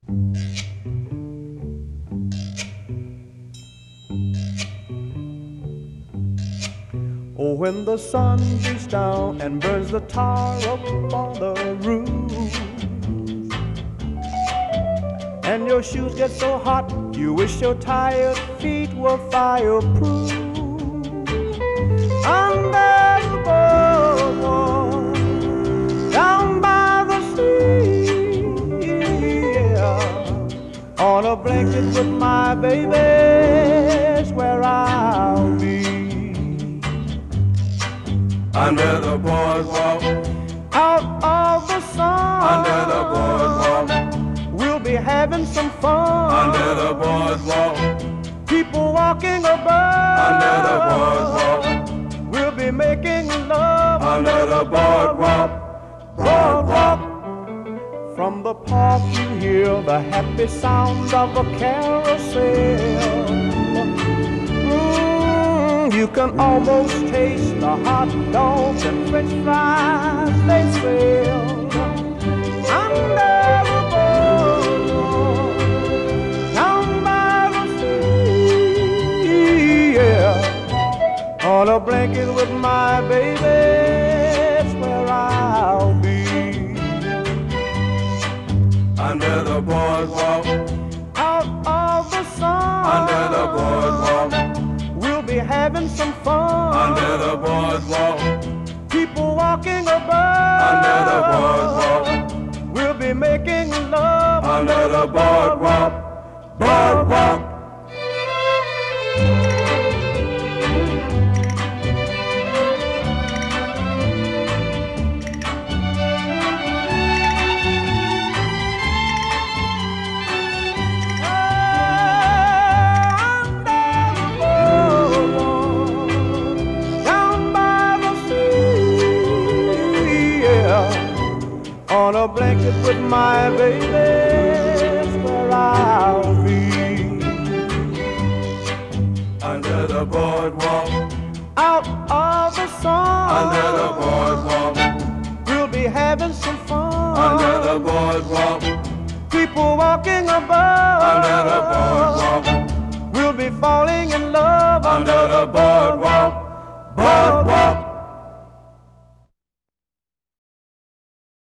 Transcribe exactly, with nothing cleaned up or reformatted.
Oh, when the sun beats down and burns the tar up on the roof, and your shoes get so hot, you wish your tired feet were fireproof. Under the boardwalk, down by the sea, yeah, on a blanket with my baby's where I'll be. Under the boardwalk, out of the sun, under the boardwalk, we'll be having some fun. under the boardwalk, People walking above, under the boardwalk, we'll be making love. under the boardwalk, Boardwalk. From the park you hear the happy sounds of a carousel. Mm, you can almost taste the hot dogs and french fries they sell. Under the boardwalk, down by the sea, yeah, on a blanket with my baby, that's where I'll be. under the boardwalk, Out of the sun, under the boardwalk, we'll be having some fun. under the boardwalk, People walking above, under the boardwalk, we'll be making love. under the boardwalk, boardwalk. On a blanket with my baby, that's where I'll be. Under the boardwalk, Out of the sun, under the boardwalk, we'll be having some fun. under the boardwalk, People walking above,